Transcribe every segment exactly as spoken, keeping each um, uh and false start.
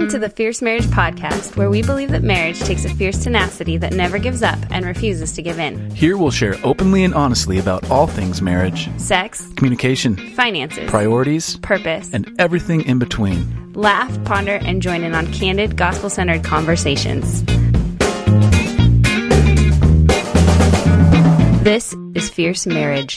Welcome to the Fierce Marriage Podcast, where we believe that marriage takes a fierce tenacity that never gives up and refuses to give in. Here we'll share openly and honestly about all things marriage, sex, communication, finances, priorities, purpose, and everything in between. Laugh, ponder, and join in on candid, gospel-centered conversations. This is Fierce Marriage.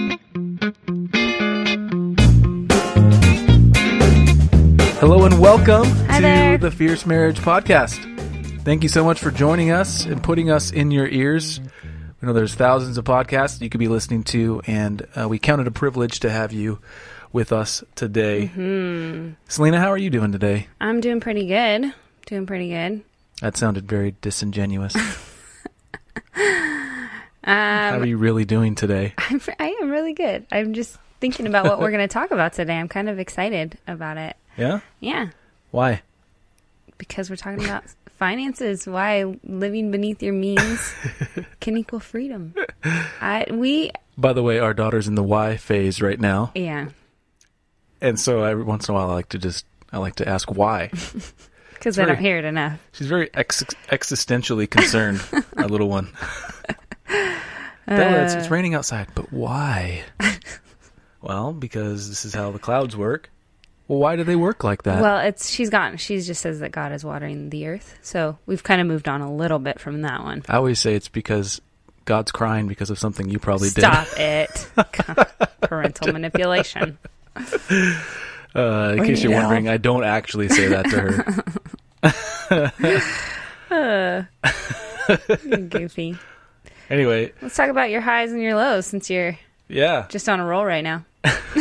Hello and welcome Hi to there. the Fierce Marriage Podcast. Thank you so much for joining us and putting us in your ears. We know there's thousands of podcasts you could be listening to, and uh, we count it a privilege to have you with us today. Mm-hmm. Selena, how are you doing today? I'm doing pretty good. Doing pretty good. That sounded very disingenuous. Um, How are you really doing today? I'm, I am really good. I'm just thinking about what we're going to talk about today. I'm kind of excited about it. Yeah? Yeah. Why? Because we're talking about finances. Why living beneath your means can equal freedom. I we By the way, our daughter's in the Y phase right now. yeah. And so every once in a while I like to just, I like to ask why. Because I very- don't hear it enough. She's very ex- existentially concerned, our little one. Bella, it's, it's raining outside, but why? Well, because this is how the clouds work. Well, why do they work like that? Well, it's she's gone. She just says that God is watering the earth. So we've kind of moved on a little bit from that one. I always say it's because God's crying because of something you probably Stop it. Parental manipulation. did. Uh, in case you're Yeah. wondering, I don't actually say that to her. uh, goofy. Anyway, Let's talk about your highs and your lows since you're yeah. just on a roll right now.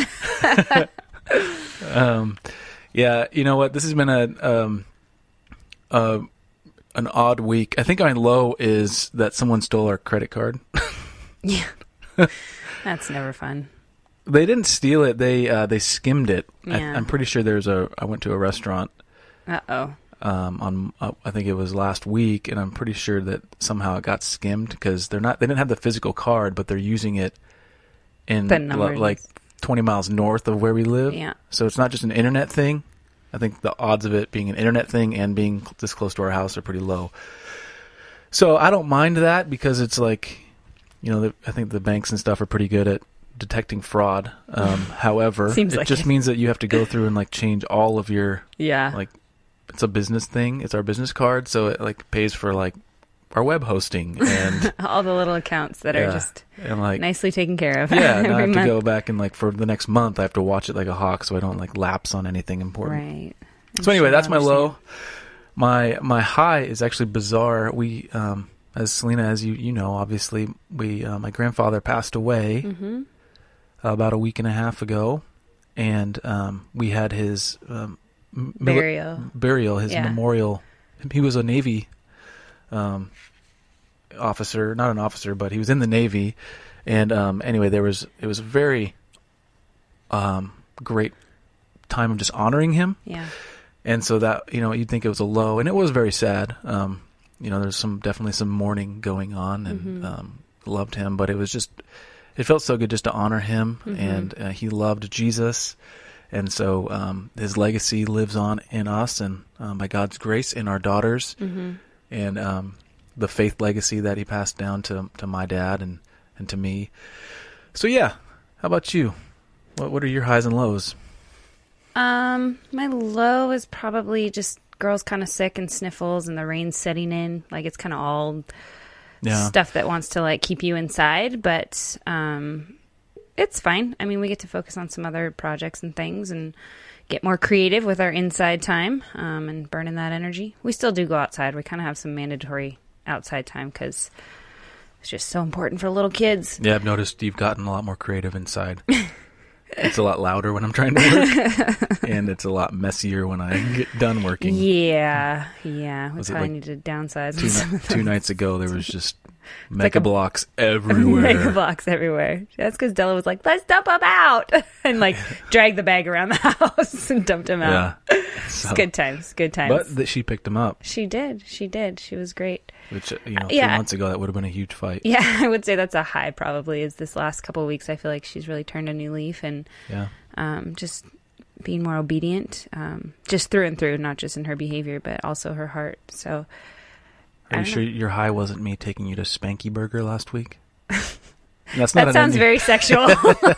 Um, yeah, you know what? This has been a um, uh, an odd week. I think my low is that someone stole our credit card. Yeah. That's never fun. They didn't steal it. They uh, they skimmed it. I, Yeah. I'm pretty sure there's a. I went to a restaurant Uh-oh. um, on. Uh, I think it was last week, and I'm pretty sure that somehow it got skimmed because they're not. They didn't have the physical card, but they're using it in The li- numbers. like twenty miles north of where we live. Yeah. So it's not just an internet thing. I think the odds of it being an internet thing and being this close to our house are pretty low. So I don't mind that because it's like, you know, the, I think the banks and stuff are pretty good at detecting fraud. Um, however, Seems it like just it. means that you have to go through and like change all of your, Yeah. like, it's a business thing. It's our business card. So it like pays for like our web hosting and, all the little accounts that yeah, are just and like, nicely taken care of. yeah, now I every have to month. go back and like for the next month, I have to watch it like a hawk so I don't like lapse on anything important. Right. I'm So anyway, sure that's I my low. understand. My my high is actually bizarre. We, um, as Selena, as you you know, obviously, we uh, my grandfather passed away Mhm. about a week and a half ago, and um, we had his um, m- mili- Burial. burial, his Yeah. memorial. He was a Navy um, officer, not an officer, but he was in the Navy. And um, anyway, there was it was a very um, great time of just honoring him. Yeah. And so that, you know, you'd think it was a low, and it was very sad. Um, you know, there's some, definitely some mourning going on, and Mhm. um, loved him, but it was just, it felt so good just to honor him, Mhm. and uh, he loved Jesus. And so um, his legacy lives on in us, and um, by God's grace, in our daughters, Mhm. and um, the faith legacy that he passed down to to my dad and, and to me. So yeah, how about you? What what are your highs and lows? Um, my low is probably just girls kind of sick and sniffles and the rain setting in. Like it's kind of all Yeah. stuff that wants to like keep you inside, but um, it's fine. I mean, we get to focus on some other projects and things and get more creative with our inside time um, and burning that energy. We still do go outside. We kind of have some mandatory outside time because it's just so important for little kids. Yeah, I've noticed you've gotten a lot more creative inside. It's a lot louder when I'm trying to work, and it's a lot messier when I get done working. Yeah, yeah. We Was it probably like need to downsize. Two, some ni- of two those. nights ago, there was just like mega a- blocks everywhere. Mega blocks everywhere. That's because Della was like, let's dump them out. And like drag the bag around the house and dumped him out. Yeah. It's So- good times. Good times. But that she picked him up, She did. She did. She was great. which, uh, you know, Yeah. three months ago, that would have been a huge fight. Yeah, I would say that's a high probably is this last couple of weeks. I feel like she's really turned a new leaf and Yeah. um, just being more obedient, um, just through and through, not just in her behavior, but also her heart. So, are you sure know. your high wasn't me taking you to Spanky Burger last week? That's not that an sounds innu- very sexual.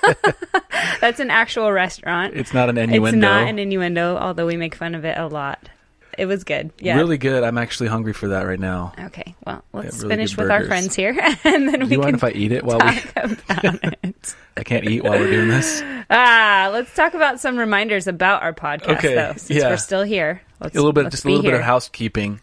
That's an actual restaurant. It's not an innuendo. It's not an innuendo, although we make fun of it a lot. It was good. Yeah. Really good. I'm actually hungry for that right now. Okay. Well, let's really finish good with our burgers. friends here, and then Do we you can mind if I eat it while talk we? about it. I can't eat while we're doing this. Ah, let's talk about some reminders about our podcast, Okay, though, since yeah. we're still here. Let's, a little bit, let's just a be little here. bit of housekeeping.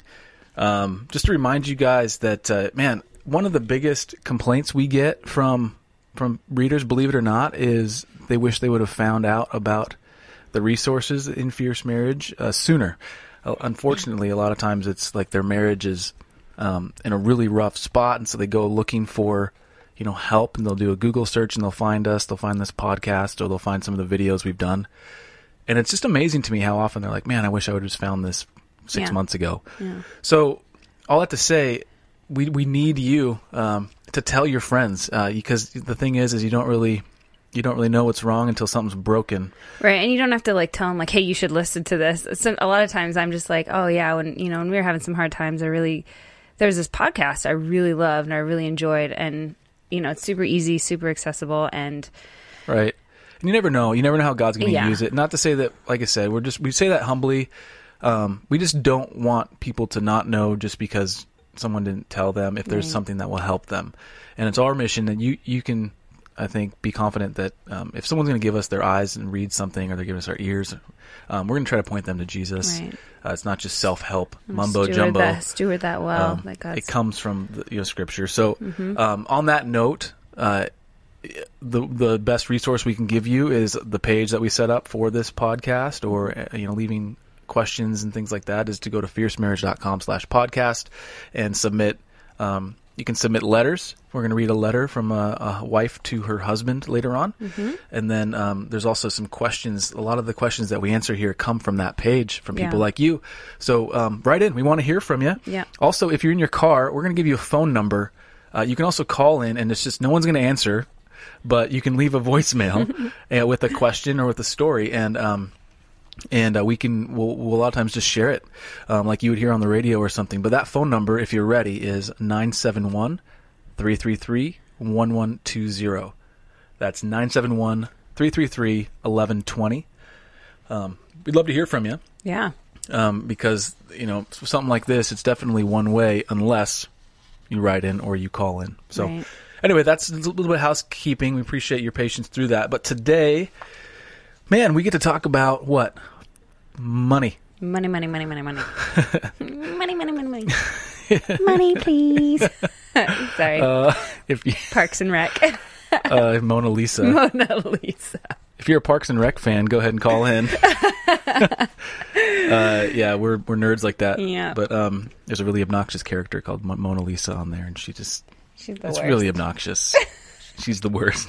Um, just to remind you guys that, uh, man, one of the biggest complaints we get from from readers, believe it or not, is they wish they would have found out about the resources in Fierce Marriage uh, sooner. Uh, unfortunately, a lot of times it's like their marriage is um, in a really rough spot, and so they go looking for, you know, help, and they'll do a Google search, and they'll find us, they'll find this podcast, or they'll find some of the videos we've done. And it's just amazing to me how often they're like, man, I wish I would have just found this six Yeah. months ago. Yeah. So all that to say, we we need you um, to tell your friends, uh, because the thing is, is you don't really you don't really know what's wrong until something's broken. Right, and you don't have to like tell them like, "Hey, you should listen to this." So, a lot of times, I'm just like, "Oh yeah," when you know, when we were having some hard times, I really there was this podcast I really loved and I really enjoyed, and you know, it's super easy, super accessible, and Right. And you never know. You never know how God's going to Yeah. use it. Not to say that, like I said, we're just we say that humbly. Um, we just don't want people to not know just because someone didn't tell them if there's Right. something that will help them. And it's our mission that you you can, I think, be confident that um, if someone's going to give us their eyes and read something, or they're giving us our ears, um, we're going to try to point them to Jesus. Right. Uh, it's not just self-help, And mumbo steward jumbo. that, steward that well. Um, that God's it comes from the, you know, Scripture. So Mhm. um, on that note, uh, the the best resource we can give you is the page that we set up for this podcast, or uh, you know, leaving questions and things like that, is to go to fiercemarriage.com slash podcast and submit. Um, you can submit letters. We're going to read a letter from a, a wife to her husband later on. Mm-hmm. And then um, there's also some questions. A lot of the questions that we answer here come from that page, from people Yeah. like you. So um, write in. We want to hear from you. Yeah. Also, if you're in your car, we're going to give you a phone number. Uh, you can also call in, and it's just no one's going to answer, but you can leave a voicemail uh, with a question or with a story, and um, and uh, we can we'll, we'll a lot of times just share it, um, like you would hear on the radio or something. But that phone number, if you're ready, is nine seven one, three three three, one one two zero. That's nine seven one, three three three, one one two zero. Um, we'd love to hear from you, yeah. um, because you know, something like this, it's definitely one way unless you write in or you call in. So Right. anyway, that's a little bit of housekeeping. We appreciate your patience through that. But today, man, we get to talk about what? Money. Money, money, money, money, money. money, money, money, money. Money, please. Sorry. Uh, if you, Parks and Rec. uh, Mona Lisa. Mona Lisa. If you're a Parks and Rec fan, go ahead and call in. uh, yeah, we're we're nerds like that. Yeah. But um, there's a really obnoxious character called Mo- Mona Lisa on there, and she just She's the it's worst. really obnoxious. She's the worst.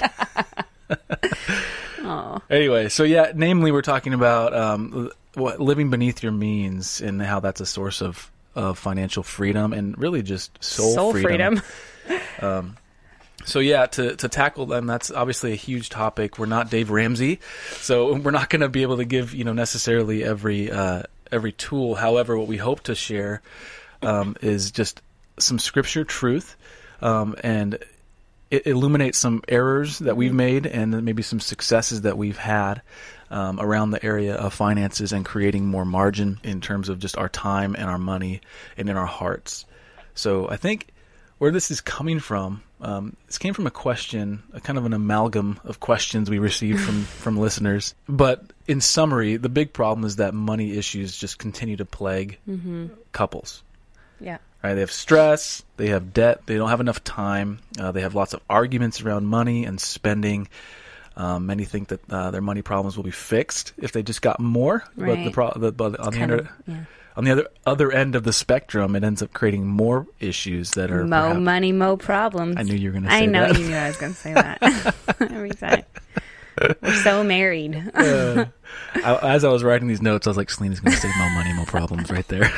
Oh. Anyway, so yeah, namely, we're talking about um, what living beneath your means and how that's a source of, of financial freedom and really just soul, Soul freedom. freedom. Um, so yeah, to to tackle them, that's obviously a huge topic. We're not Dave Ramsey, so we're not going to be able to give you know necessarily every uh, every tool. However, what we hope to share um, is just some scripture truth, um, and it illuminates some errors that we've made and then maybe some successes that we've had um, around the area of finances and creating more margin in terms of just our time and our money and in our hearts. So I think where this is coming from, um, this came from a question, a kind of an amalgam of questions we received from, from listeners. But in summary, the big problem is that money issues just continue to plague Mm-hmm. couples. Yeah. Right, they have stress, they have debt, they don't have enough time, uh, they have lots of arguments around money and spending. Um, many think that uh, their money problems will be fixed if they just got more. But the Right. pro- the, but on the Kind other, of, yeah. on the other other end of the spectrum, it ends up creating more issues that are Mo perhaps- money, mo problems. I knew you were going to say I know that. you knew I was going to say that every time. We're so married. uh, I, as I was writing these notes, I was like, Selena's going to say "mo money, mo problems" right there.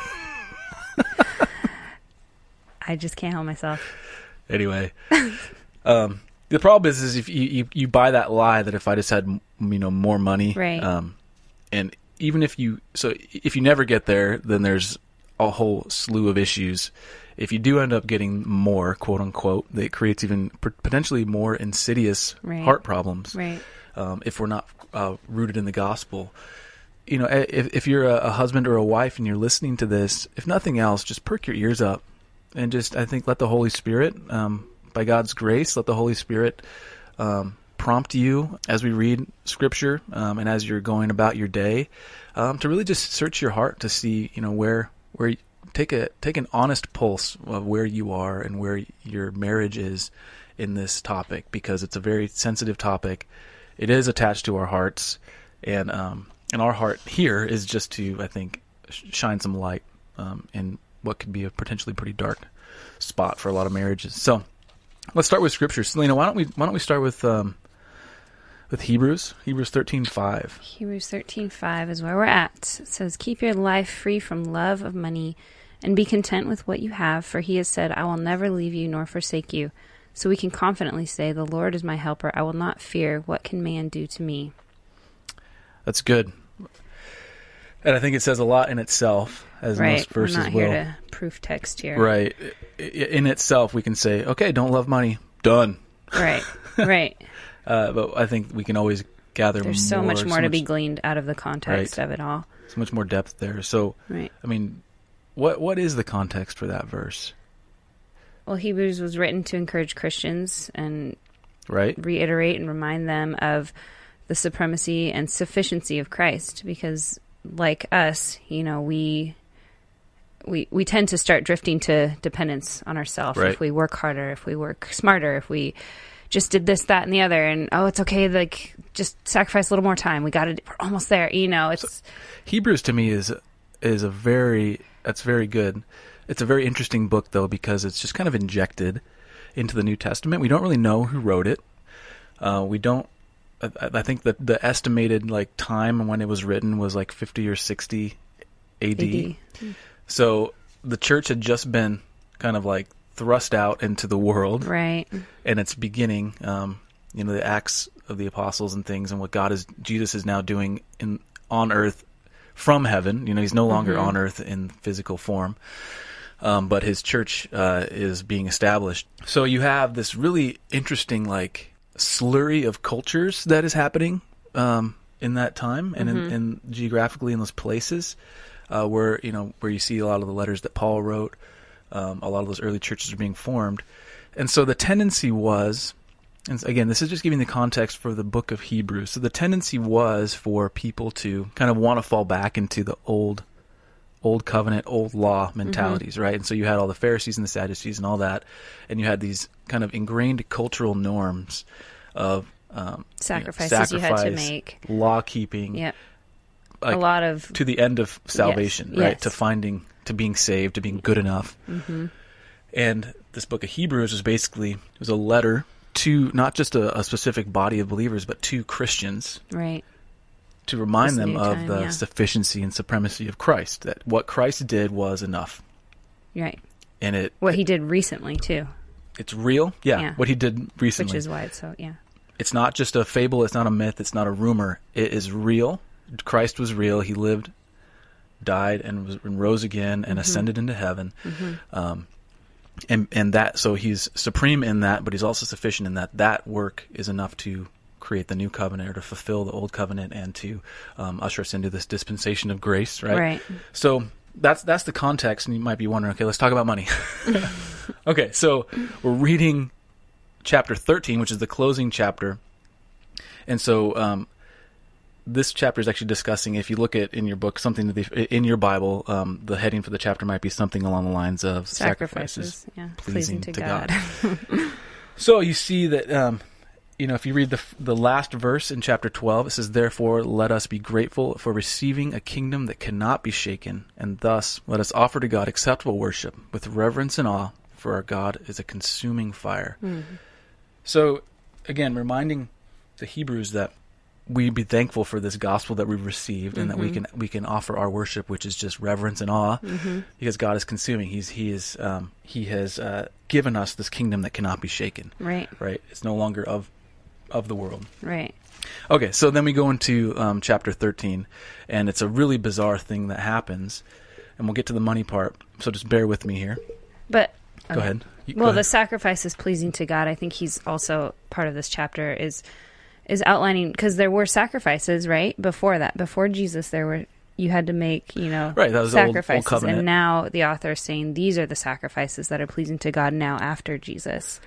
I just can't help myself. Anyway, um, the problem is, is if you, you, you buy that lie that if I just had, you know, more money, Right. um, and even if you, so if you never get there, then there's a whole slew of issues. If you do end up getting more, quote unquote, that creates even p- potentially more insidious Right. heart problems. Right. Um, if we're not uh, rooted in the gospel. You know, if, if you're a, a husband or a wife and you're listening to this, if nothing else, just perk your ears up and just, I think, let the Holy Spirit, um, by God's grace, let the Holy Spirit um, prompt you as we read Scripture um, and as you're going about your day um, to really just search your heart to see, you know, where where take a take an honest pulse of where you are and where your marriage is in this topic, because it's a very sensitive topic. It is attached to our hearts, and um, and our heart here is just to, I think, shine some light um, in what could be a potentially pretty dark spot for a lot of marriages. So let's start with Scripture. Selena, why don't we why don't we start with um, with Hebrews Hebrews thirteen five. Hebrews thirteen five is where we're at. It says, "Keep your life free from love of money, and be content with what you have, for he has said, I will never leave you nor forsake you. So we can confidently say, the Lord is my helper. I will not fear. What can man do to me?" That's good. And I think it says a lot in itself, as Right. most verses We're not will. here to proof text here. Right. I- In itself, we can say, okay, don't love money. Done. Right. Right. Uh, but I think we can always gather There's more. so much more so to much, be gleaned out of the context Right. of it all. so much more depth there. So, Right. I mean, what what is the context for that verse? Well, Hebrews was written to encourage Christians and Right? reiterate and remind them of the supremacy and sufficiency of Christ, because like us, you know, we we we tend to start drifting to dependence on ourselves. Right. If we work harder, if we work smarter, if we just did this, that, and the other, and oh, it's okay, like just sacrifice a little more time. We got it. We're almost there. You know, it's So, Hebrews to me is is a very that's very good. It's a very interesting book though, because it's just kind of injected into the New Testament. We don't really know who wrote it. Uh, we don't. I, I think that the estimated like time when it was written was like fifty or sixty A D. A D. So the church had just been kind of like thrust out into the world, right. and it's beginning. Um, you know, the Acts of the Apostles and things, and what God is, Jesus is now doing in on earth from heaven. You know, he's no longer Mm-hmm. on earth in physical form, um, but his church uh, is being established. So you have this really interesting, like, slurry of cultures that is happening um, in that time, and Mm-hmm. in, in geographically in those places uh, where you know where you see a lot of the letters that Paul wrote. Um, a lot of those early churches are being formed, and so the tendency was. And again, this is just giving the context for the book of Hebrews. So the tendency was for people to kind of want to fall back into the old, old covenant, old law mentalities, right? And so you had all the Pharisees and the Sadducees and all that, and you had these kind of ingrained cultural norms of um, Sacrifices you, know, you had to sacrifice, make. law keeping, Yep. like, a lot of to the end of salvation, Yes, right? yes. To finding, to being saved, to being good enough. Mm-hmm. And this book of Hebrews was basically it was a letter to not just a, a specific body of believers, but to Christians, right. to remind This them new of time, the yeah. sufficiency and supremacy of Christ. That what Christ did was enough, Right. and it What he did recently too, it's real. Yeah, Yeah. what he did recently. which is why it's so yeah. It's not just a fable. It's not a myth. It's not a rumor. It is real. Christ was real. He lived, died, and, was, and rose again, and Mm-hmm. ascended into heaven. Mm-hmm. Um, and and that so he's supreme in that, but he's also sufficient in that. That work is enough to create the new covenant, or to fulfill the old covenant, and to um, usher us into this dispensation of grace. Right. Right. So that's that's the context, and you might be wondering, okay, let's talk about money. Okay, so we're reading chapter thirteen, which is the closing chapter, and so um, this chapter is actually discussing. If you look at in your book something to the, in your Bible, um, the heading for the chapter might be something along the lines of sacrifices, Sacrifices, yeah, pleasing, pleasing to to God. God. So you see that. Um, You know, if you read the the last verse in chapter twelve, it says, "Therefore, let us be grateful for receiving a kingdom that cannot be shaken, and thus let us offer to God acceptable worship with reverence and awe, for our God is a consuming fire." Mm-hmm. So, again, reminding the Hebrews that we be thankful for this gospel that we've received, and Mm-hmm. that we can we can offer our worship, which is just reverence and awe, Mm-hmm. because God is consuming. He's he is um, he has uh, given us this kingdom that cannot be shaken. Right. Right? It's no longer of of the world. Right. Okay, so then we go into um, chapter thirteen, and it's a really bizarre thing that happens, and we'll get to the money part, so just bear with me here. But Go okay. ahead. You- go Well, ahead. the sacrifice is pleasing to God. I think he's also part of this chapter is is outlining, because there were sacrifices, right? Before that, before Jesus, there were you had to make, you know, Right, that was the old- old sacrifices. covenant. And now the author is saying these are the sacrifices that are pleasing to God now after Jesus.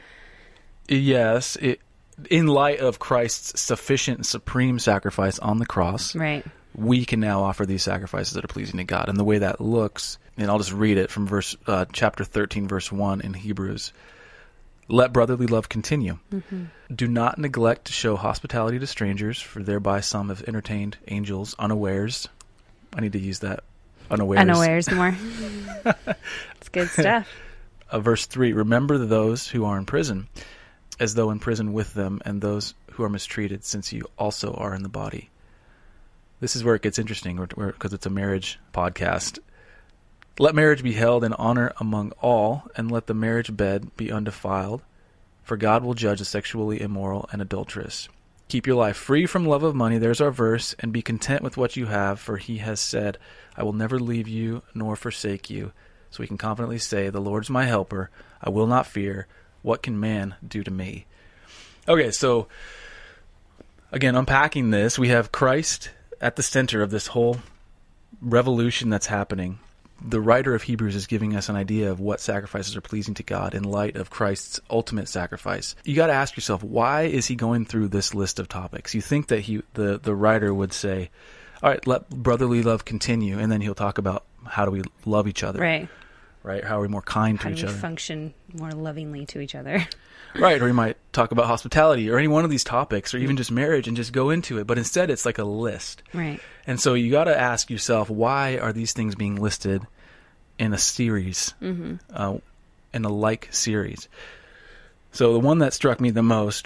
Yes, it, in light of Christ's sufficient and supreme sacrifice on the cross, Right. we can now offer these sacrifices that are pleasing to God. And the way that looks, and I'll just read it from verse uh, chapter thirteen, verse one in Hebrews. Let brotherly love continue. Mm-hmm. Do not neglect to show hospitality to strangers, for thereby some have entertained angels unawares. I need to use that. Unawares. Unawares more. It's good stuff. Uh, verse three, remember those who are in prison, as though in prison with them, and those who are mistreated, since you also are in the body. This is where it gets interesting, because it's a marriage podcast. Let marriage be held in honor among all, and let the marriage bed be undefiled, for God will judge the sexually immoral and adulterous. Keep your life free from love of money, there's our verse, and be content with what you have, for he has said, I will never leave you nor forsake you. So we can confidently say, the Lord's my helper, I will not fear. What can man do to me? Okay, so again, unpacking this, we have Christ at the center of this whole revolution that's happening. The writer of Hebrews is giving us an idea of what sacrifices are pleasing to God in light of Christ's ultimate sacrifice. You got to ask yourself, why is he going through this list of topics? You think that he, the, the writer would say, all right, let brotherly love continue, and then he'll talk about how do we love each other. Right. Right? How are we more kind How to do each we other? function more lovingly to each other? Right, or he might talk about hospitality or any one of these topics, or even just marriage, and just go into it. But instead, it's like a list. Right. And so you got to ask yourself, why are these things being listed in a series, Mm-hmm. uh, in a like series? So the one that struck me the most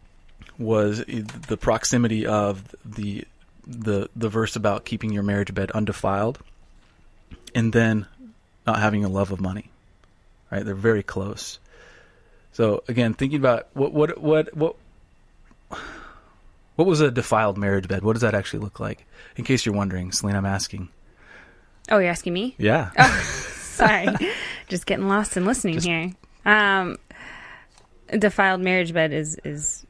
was the proximity of the the the verse about keeping your marriage bed undefiled, and then not having a love of money. Right, they're very close. So again, thinking about what what what what what was a defiled marriage bed? What does that actually look like? In case you're wondering, Celine, I'm asking. Oh, you're asking me? Yeah. Oh, sorry. Just getting lost and listening Just- here. Um, a defiled marriage bed is is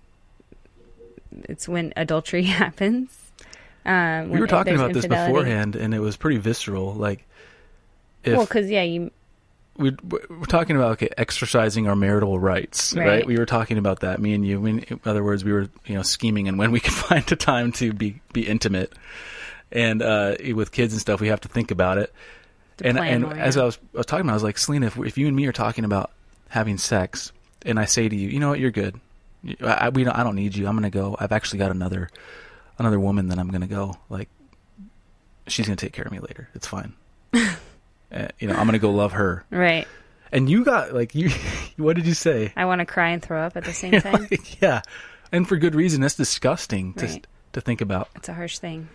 it's when adultery happens. Um, We when were talking there's about this infidelity. beforehand, and it was pretty visceral. Like, if Well, because yeah, you we we're talking about okay, exercising our marital rights, right. Right. We were talking about that, me and you. I mean, in other words, we were you know scheming, and when we could find a time to be be intimate, and uh, with kids and stuff, we have to think about it. to And plan and more, as yeah. I was, I was talking about, I was like, Selena, if, if you and me are talking about having sex, and I say to you, you know what, you're good. I, I- we don't, I don't need you. I'm gonna go. I've actually got another another woman that I'm gonna go. Like, she's gonna take care of me later. It's fine. uh, you know, I'm gonna go love her. Right. And you got like you. What did you say? I want to cry and throw up at the same time. Yeah, and for good reason. That's disgusting to Right. to think about. It's a harsh thing.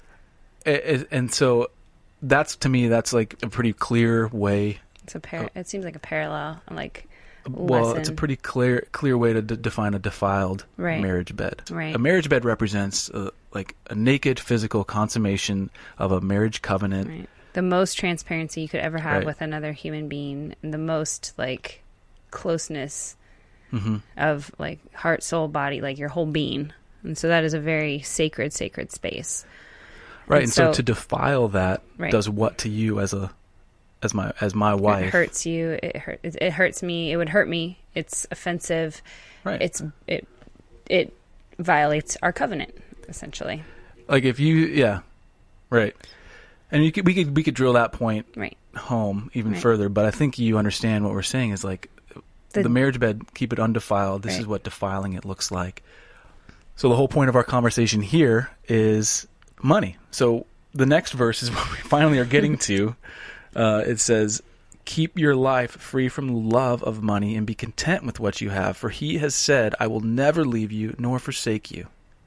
A- a- And so, that's to me, that's like a pretty clear way. It's a par- It seems like a parallel. Like Well, it's a lesson. pretty clear clear way to d- define a defiled Right. marriage bed. Right. A marriage bed represents uh, like a naked physical consummation of a marriage covenant. Right. The most transparency you could ever have Right. with another human being, and the most like closeness hmm of like heart, soul, body, like your whole being. And so that is a very sacred, sacred space. Right. And And so, so- to defile that Right. does what to you as a as my as my wife? It hurts you. It hurt. It, it hurts me. It would hurt me. It's offensive. Right. It's it it violates our covenant essentially. Like if you, yeah, right. And you could, we could we could drill that point Right. home even Right. further, but I think you understand what we're saying is like the, The- marriage bed, keep it undefiled. This Right. is what defiling it looks like. So the whole point of our conversation here is money. So the next verse is what we finally are getting to. Uh, it says, keep your life free from love of money and be content with what you have, for he has said, I will never leave you nor forsake you.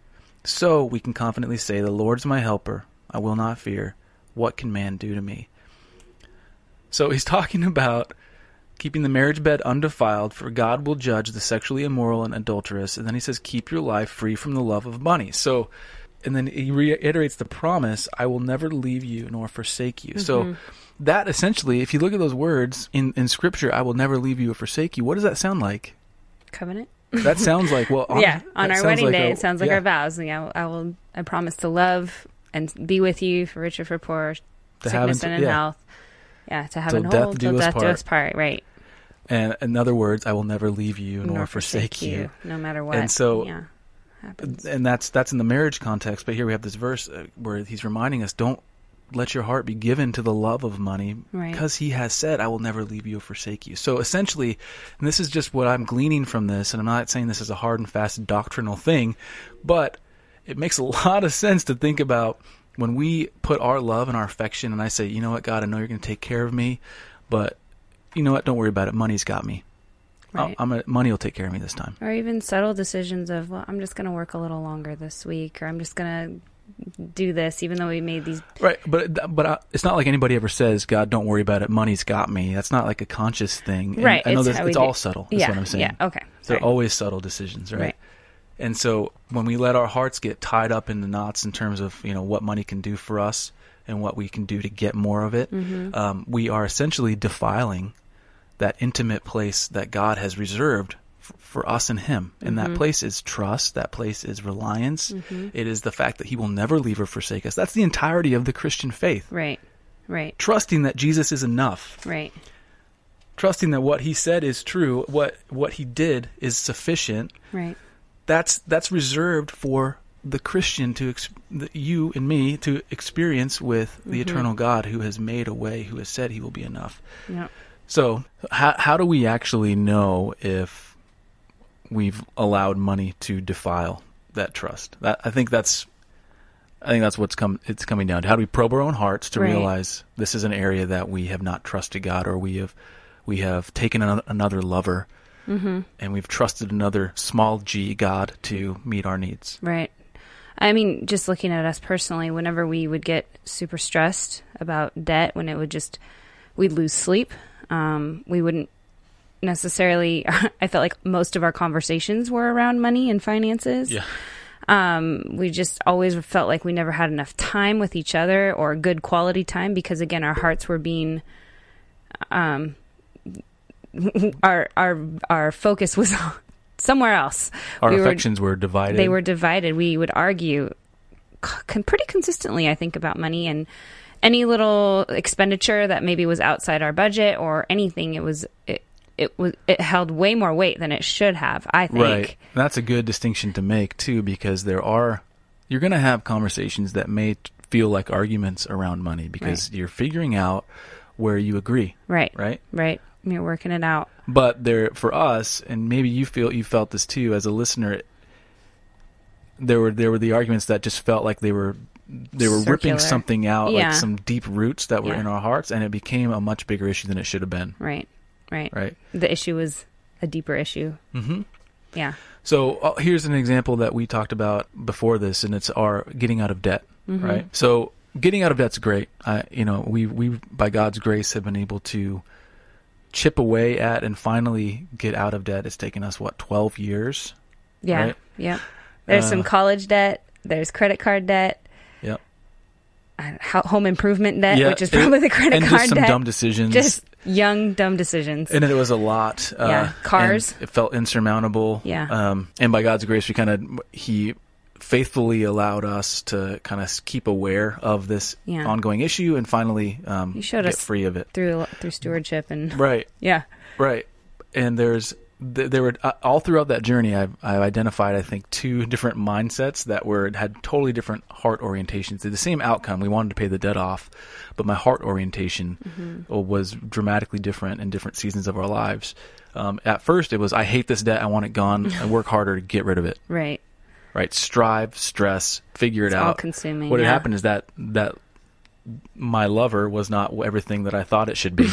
So we can confidently say, the Lord's my helper. I will not fear. What can man do to me? So he's talking about keeping the marriage bed undefiled, for God will judge the sexually immoral and adulterous. And then he says, keep your life free from the love of money. So, and then he reiterates the promise, I will never leave you nor forsake you. Mm-hmm. So that essentially, if you look at those words in, in Scripture, I will never leave you or forsake you, what does that sound like? Covenant? That sounds like, well, on, yeah, on our wedding like day, a, it sounds like yeah. our vows. Yeah, I will, I promise to love and be with you for rich or for poor, to sickness and and in yeah. health. Yeah, to have till and death hold do till us death part. do us part. Right. And in other words, I will never leave you nor, Nor forsake, forsake you, you, no matter what. And so, yeah, happens. And that's that's in the marriage context. But here we have this verse where he's reminding us, don't let your heart be given to the love of money, right. because he has said, I will never leave you or forsake you. So essentially, and this is just what I'm gleaning from this, and I'm not saying this is a hard and fast doctrinal thing, but it makes a lot of sense to think about when we put our love and our affection, and I say, you know what, God, I know you're going to take care of me, but you know what, don't worry about it. Money's got me. Right. I'm a, money will take care of me this time. Or even subtle decisions of, well, I'm just going to work a little longer this week, or I'm just going to do this, even though we made these. Right, but but uh, it's not like anybody ever says, God, don't worry about it. Money's got me. That's not like a conscious thing. And right. I know it's this, it's do. all subtle. That's yeah, what I'm saying. Yeah. Okay. They're Sorry. always subtle decisions, right? Right. And so when we let our hearts get tied up in the knots in terms of, you know, what money can do for us and what we can do to get more of it, mm-hmm. um, we are essentially defiling that intimate place that God has reserved f- for us and Him. And mm-hmm. that place is trust. That place is reliance. Mm-hmm. It is the fact that He will never leave or forsake us. That's the entirety of the Christian faith. Right. Right. Trusting that Jesus is enough. Right. Trusting that what He said is true, what what He did is sufficient. Right. That's that's reserved for the Christian to ex- the, you and me to experience with the mm-hmm. eternal God who has made a way, who has said He will be enough. Yep. So, how how do we actually know if we've allowed money to defile that trust? That I think that's I think that's what's come it's coming down to. How do we probe our own hearts to right. realize this is an area that we have not trusted God, or we have we have taken an, another lover. Mm-hmm. And we've trusted another small g God to meet our needs. Right. I mean, just looking at us personally, whenever we would get super stressed about debt, when it would just, we'd lose sleep. Um, we wouldn't necessarily, I felt like most of our conversations were around money and finances. Yeah. Um, we just always felt like we never had enough time with each other, or good quality time, because again, our hearts were being, um, our our our focus was somewhere else. Our we affections were, were divided. They were divided. We would argue con- pretty consistently, I think, about money, and any little expenditure that maybe was outside our budget or anything. It was it, it was it held way more weight than it should have, I think. Right. That's a good distinction to make too, because there are you're going to have conversations that may feel like arguments around money, because right. you're figuring out where you agree. Right. Right. Right. You're working it out. But there, for us, and maybe you feel you felt this too as a listener, there were there were the arguments that just felt like they were they were Circular. ripping something out, yeah. like some deep roots that were yeah. in our hearts, and it became a much bigger issue than it should have been. Right. Right. Right. The issue was a deeper issue. Mm-hmm. Yeah. So uh, here's an example that we talked about before this, and it's our getting out of debt. Mm-hmm. Right. So getting out of debt's great. Uh, you know, we we by God's grace have been able to chip away at and finally get out of debt. It's taken us, what, twelve years? Yeah. Right? Yep. There's uh, some college debt. There's credit card debt. Yep. Uh, home improvement debt, yeah, which is probably it, the credit and card just some debt. dumb decisions. Just young, dumb decisions. And it was a lot. Uh, yeah. Cars. It felt insurmountable. Yeah. Um, and by God's grace, we kind of, he faithfully allowed us to kind of keep aware of this yeah. ongoing issue and finally um, you showed get us free of it. Through through stewardship and Right. Yeah. Right. And there's, th- there were, uh, all throughout that journey, I've, I've identified, I think, two different mindsets that were, had totally different heart orientations. They're the same outcome. We wanted to pay the debt off, but my heart orientation mm-hmm. was dramatically different in different seasons of our lives. Um, at first, it was, I hate this debt. I want it gone. I work harder to get rid of it. Right. Right. Strive, stress, figure it's it all out. Consuming. What yeah. had happened is that, that my lover was not everything that I thought it should be.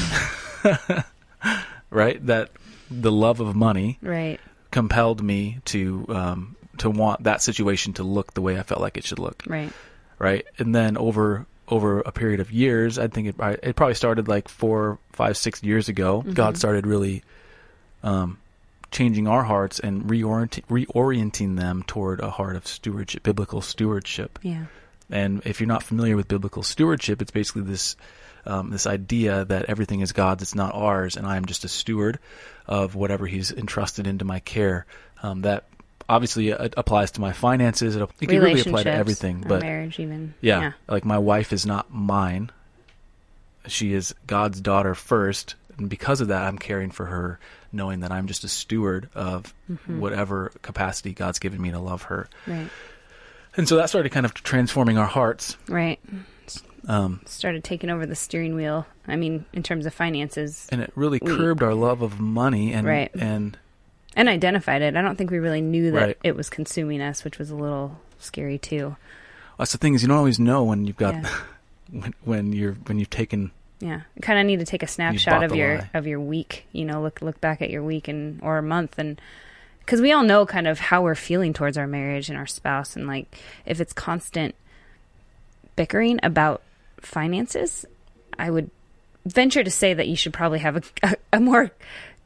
Right. That the love of money right. compelled me to, um, to want that situation to look the way I felt like it should look. Right. Right. And then over over a period of years, I think it, it probably started like four, five, six years ago. Mm-hmm. God started really um, changing our hearts and reorient, reorienting them toward a heart of stewardship, biblical stewardship. Yeah. And if you're not familiar with biblical stewardship, it's basically this um, this idea that everything is God's, it's not ours, and I am just a steward of whatever He's entrusted into my care. Um, that obviously it applies to my finances. It, it can really apply to everything. But marriage, even. Yeah, yeah, like my wife is not mine. She is God's daughter first, and because of that, I'm caring for her, knowing that I'm just a steward of mm-hmm. whatever capacity God's given me to love her. Right. And so that started kind of transforming our hearts. Right. Um, started taking over the steering wheel. I mean, in terms of finances. And it really we, curbed our love of money and right. and and identified it. I don't think we really knew that right. it was consuming us, which was a little scary too. Well, that's the thing is you don't always know when you've got yeah. when when you're when you've taken. Yeah, you kind of need to take a snapshot of your lie. of your week. You know, look look back at your week and or a month, and because we all know kind of how we're feeling towards our marriage and our spouse, and like if it's constant bickering about finances, I would venture to say that you should probably have a, a, a more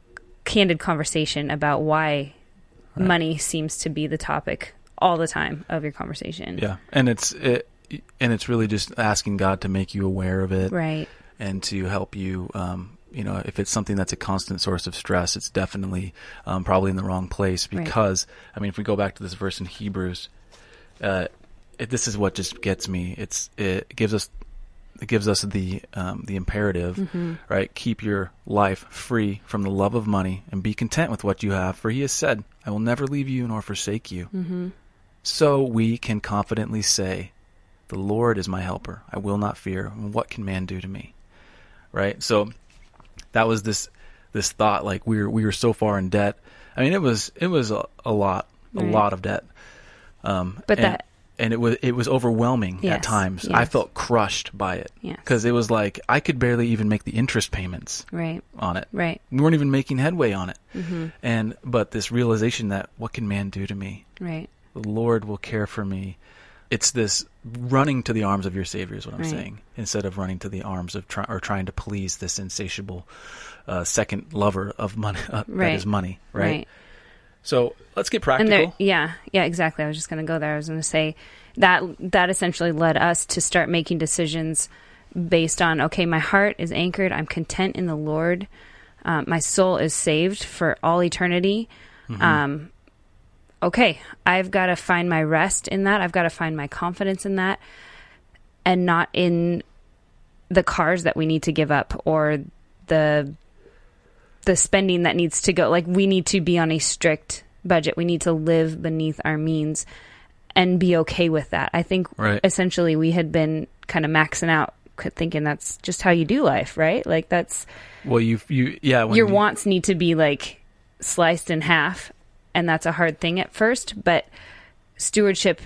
candid conversation about why right. money seems to be the topic all the time of your conversation. Yeah, and it's it, and it's really just asking God to make you aware of it, right, and to help you. Um, you know, if it's something that's a constant source of stress, it's definitely um, probably in the wrong place. Because right. I mean, if we go back to this verse in Hebrews, uh, it, this is what just gets me. It's it gives us. It gives us the um, the imperative, mm-hmm. right? Keep your life free from the love of money and be content with what you have. For He has said, I will never leave you nor forsake you. Mm-hmm. So we can confidently say, the Lord is my helper. I will not fear. What can man do to me? Right? So that was this this thought, like we were, we were so far in debt. I mean, it was it was a, a lot, a right. lot of debt. Um, but and, that... And it was it was overwhelming yes, at times. yes. I felt crushed by it because yes. it was like I could barely even make the interest payments right. on it. Right. We weren't even making headway on it. Mm-hmm. And but this realization that what can man do to me? Right. The Lord will care for me. It's this running to the arms of your Savior is what I'm right. saying, instead of running to the arms of try, or trying to please this insatiable uh, second lover of money uh, right. that is money. Right. right. So let's get practical. And there, yeah, yeah, exactly. I was just going to go there. I was going to say that that essentially led us to start making decisions based on, okay, my heart is anchored. I'm content in the Lord. Um, my soul is saved for all eternity. Mm-hmm. Um, okay, I've got to find my rest in that. I've got to find my confidence in that, and not in the cars that we need to give up or the the spending that needs to go. Like, we need to be on a strict budget. We need to live beneath our means and be okay with that. I think right. essentially we had been kind of maxing out, thinking that's just how you do life, right? Like that's well, you you yeah. When your you, wants need to be like sliced in half, and that's a hard thing at first. But stewardship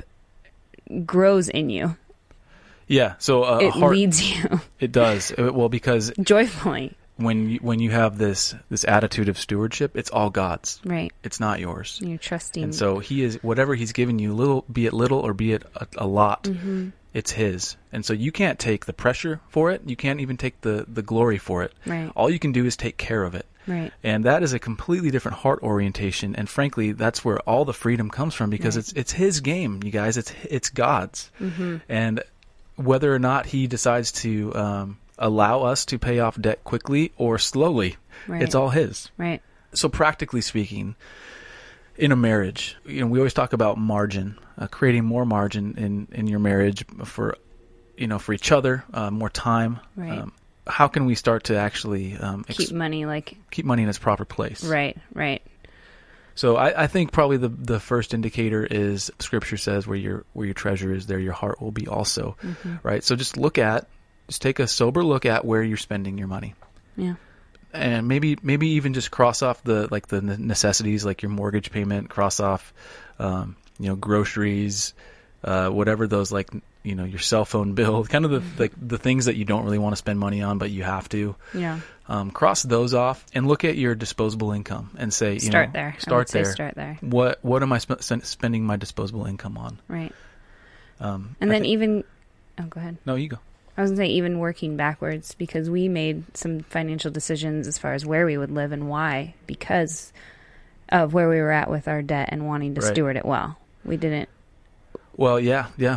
grows in you. Yeah, so uh, it a heart, leads you. It does. Well, because joyfully. When you, when you have this this attitude of stewardship, it's all God's. Right. It's not yours. You're trusting. And so He is, whatever He's given you, little, be it little or be it a, a lot, mm-hmm. it's His. And so you can't take the pressure for it. You can't even take the, the glory for it. Right. All you can do is take care of it. Right. And that is a completely different heart orientation. And frankly, that's where all the freedom comes from, because right. it's it's His game, you guys. It's it's God's. Mm-hmm. And whether or not He decides to um, allow us to pay off debt quickly or slowly, right. it's all His. Right. So practically speaking, in a marriage, you know, we always talk about margin, uh, creating more margin in, in your marriage for, you know, for each other, uh, more time. Right. Um, how can we start to actually um, ex- keep money like keep money in its proper place? Right. Right. So I, I think probably the the first indicator is Scripture says where your where your treasure is, there your heart will be also. Mm-hmm. Right. So just look at, just take a sober look at where you're spending your money. Yeah. And maybe maybe even just cross off the like the necessities, like your mortgage payment, cross off, um, you know, groceries, uh, whatever those, like, you know, your cell phone bill, kind of the mm-hmm. like the things that you don't really want to spend money on, but you have to. Yeah. Um, cross those off and look at your disposable income and say, you start know, there. Start there. Start there. What what am I sp- spending my disposable income on? Right. Um, and I then think, even, oh, go ahead. No, you go. I was going to say even working backwards, because we made some financial decisions as far as where we would live and why, because of where we were at with our debt and wanting to Right. steward it well. We didn't. Well, yeah, yeah.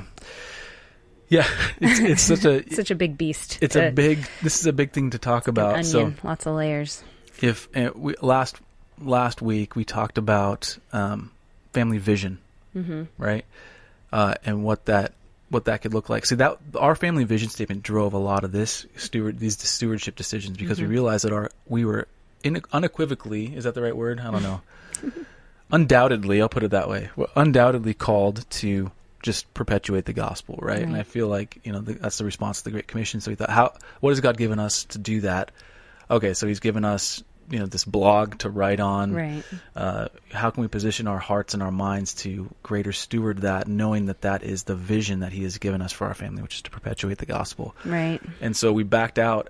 Yeah, it's, it's such a Such a big beast. it's to- a big. This is a big thing to talk about. onion, So lots of layers. if uh, we, last last week we talked about um, family vision, Mm-hmm. right? Uh, and what that what that could look like. See, that our family vision statement drove a lot of this steward these stewardship decisions, because Mhm. we realized that our we were in, unequivocally, is that the right word? I don't know. Undoubtedly, I'll put it that way. We're undoubtedly called to just perpetuate the gospel, right? And Right. I feel like, you know, the, that's the response to the Great Commission. So we thought, how what has God given us to do that? Okay, so He's given us, you know, this blog to write on. Right. Uh, how can we position our hearts and our minds to greater steward that, knowing that that is the vision that He has given us for our family, which is to perpetuate the gospel. Right. And so we backed out.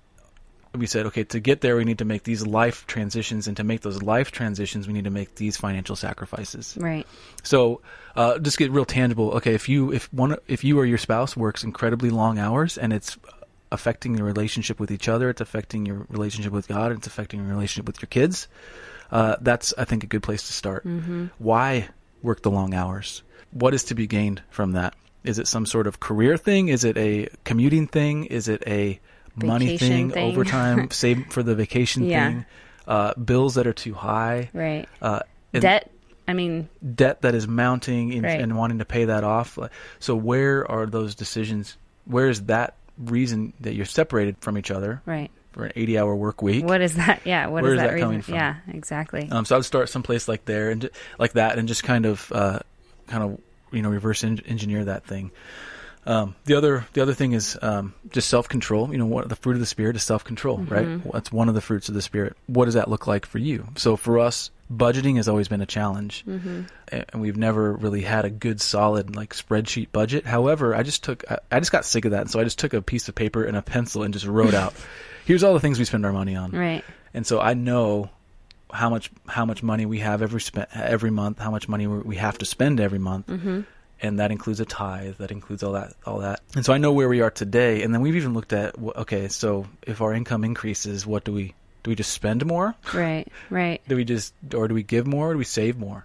We said, okay, to get there, we need to make these life transitions, and to make those life transitions, we need to make these financial sacrifices. Right. So, uh, just get real tangible. Okay, if you if one if you or your spouse works incredibly long hours, and it's affecting your relationship with each other, it's affecting your relationship with God, it's affecting your relationship with your kids, uh, that's, I think, a good place to start. Mm-hmm. Why work the long hours? What is to be gained from that? Is it some sort of career thing? Is it a commuting thing? Is it a money Vacation thing, thing. overtime, save for the vacation Yeah. thing, uh, bills that are too high, Right. uh, and Debt. I mean, debt that is mounting and, Right. and wanting to pay that off. So where are those decisions? Where is that reason that you're separated from each other right. for an eighty hour work week? What is that? Yeah. What Where is is that, that reason? coming from? Yeah, exactly. Um, so I would start someplace like there and ju- like that, and just kind of, uh, kind of, you know, reverse en- engineer that thing. Um, the other, the other thing is um, just self-control. You know, what the fruit of the Spirit is self-control, Mhm. right? That's one of the fruits of the Spirit. What does that look like for you? So for us, budgeting has always been a challenge, Mm-hmm. a- and we've never really had a good, solid like spreadsheet budget. However, I just took, I, I just got sick of that, and so I just took a piece of paper and a pencil and just wrote out, here's all the things we spend our money on, Right. and so I know how much how much money we have every spent every month, how much money we we have to spend every month. Mm-hmm. And that includes a tithe, that includes all that, all that. And so I know where we are today. And then we've even looked at, wh- okay, so if our income increases, what do we, do we just spend more? Right. Right. Do we just, or do we give more? Or do we save more?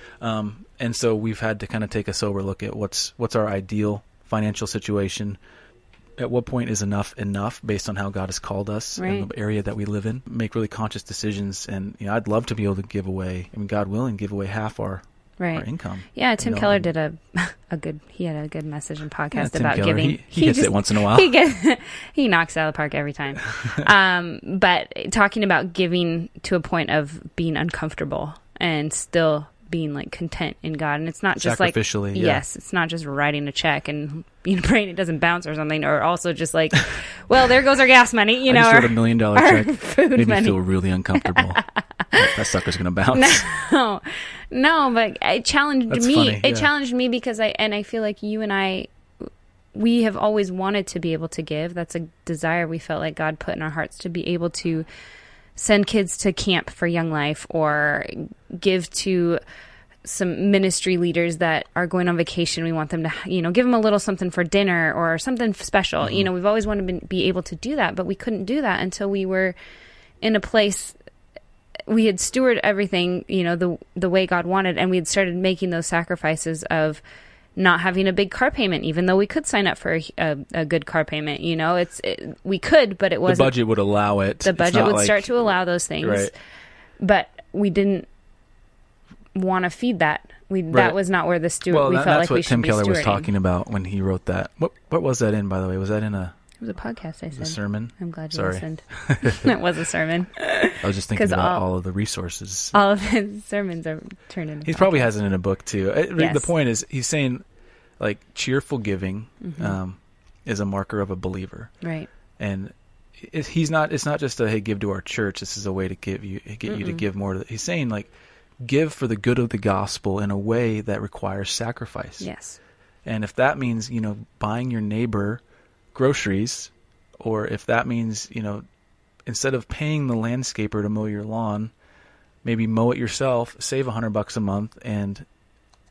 Um, and so we've had to kind of take a sober look at what's, what's our ideal financial situation. At what point is enough enough based on how God has called us Right. in the area that we live in? Make really conscious decisions. And, you know, I'd love to be able to give away, I mean, God willing, give away half our, our Right. income. Yeah, Tim You know, Keller and- did a a good. He had a good message and Yeah, podcast Tim about Keller, giving. He, he, hits just- it once in a while. He gets, he knocks it out of the park every time. um, but talking about giving to a point of being uncomfortable and still being like content in God, and it's not just like Sacrificially, yeah. yes, it's not just writing a check and you know praying it doesn't bounce or something, or also just like, well, there goes our gas money, you I know, just or wrote a million dollar our check. food Made me money. feel really uncomfortable. That sucker's gonna bounce. No, no, but it challenged That's me. funny, It yeah. challenged me because I and I feel like you and I, we have always wanted to be able to give. That's a desire we felt like God put in our hearts to be able to send kids to camp for Young Life or give to some ministry leaders that are going on vacation. We want them to, you know, give them a little something for dinner or something special. Mm-hmm. You know, we've always wanted to be able to do that, but we couldn't do that until we were in a place. We had stewarded everything, you know, the the way God wanted, and we had started making those sacrifices of not having a big car payment, even though we could sign up for a, a, a good car payment. You know, it's it, we could, but it The wasn't. budget would allow it. The It's budget not would like- start to allow those things, Right. but we didn't want to feed that. We Right. that was not where the steward. Well, we that, felt that's like we what should Tim be Keller was stewarding. talking about when he wrote that. What what was that in, by the way? Was that in a, It was a podcast. I a said. sermon? I'm glad you Sorry. listened. It was a sermon. I was just thinking 'Cause about all- all of the resources. All of his sermons are turned into. He probably podcasts. has it in a book too. Uh, The Yes. point is, he's saying, like, cheerful giving Mhm. um, is a marker of a believer, Right. and it, he's not. It's not just a hey, give to our church. This is a way to give you get you to Mm-mm. give more. To the, he's saying like, give for the good of the gospel in a way that requires sacrifice. Yes. And if that means, you know, buying your neighbor groceries, or if that means, you know, instead of paying the landscaper to mow your lawn, maybe mow it yourself, save a hundred bucks a month, and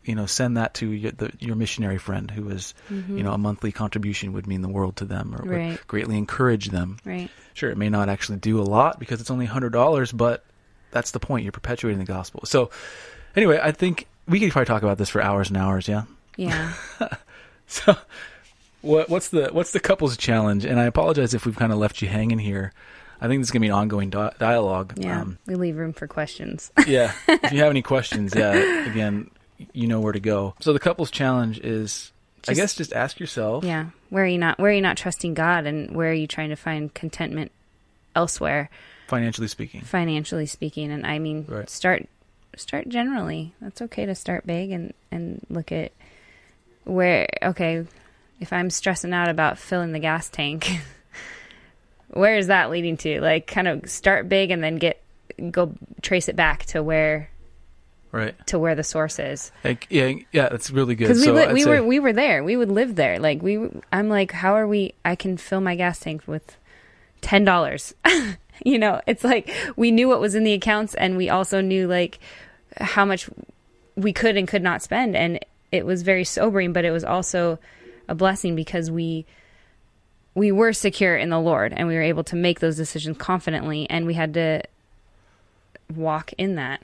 you know, send that to your, the, your missionary friend who is, Mm-hmm. you know, a monthly contribution would mean the world to them, or Right. would greatly encourage them. Right. Sure, it may not actually do a lot because it's only one hundred dollars, but that's the point. You're perpetuating the gospel. So anyway, I think we could probably talk about this for hours and hours, yeah? Yeah. So what, what's the what's the couples challenge? And I apologize if we've kind of left you hanging here. I think this is going to be an ongoing di- dialogue. Yeah. Um, we leave room for questions. yeah. If you have any questions, yeah, again, you know where to go. So the couples challenge is, I Just- guess, just ask yourself. Yeah. Where are you not where are you not trusting God, and where are you trying to find contentment elsewhere, Financially speaking. financially speaking? And I mean, Right. start start generally. That's okay to start big and and look at where, okay, if I'm stressing out about filling the gas tank, where is that leading to? Like, kind of start big and then get go trace it back to where Right. to where the source is. Like, yeah, yeah, that's really good. Because we So li- I'd we say- were we were there. We would live there. Like we, I'm like, how are we? I can fill my gas tank with ten dollars. You know, it's like we knew what was in the accounts, and we also knew like how much we could and could not spend, and it was very sobering. But it was also a blessing because we we were secure in the Lord, and we were able to make those decisions confidently, and we had to walk in that.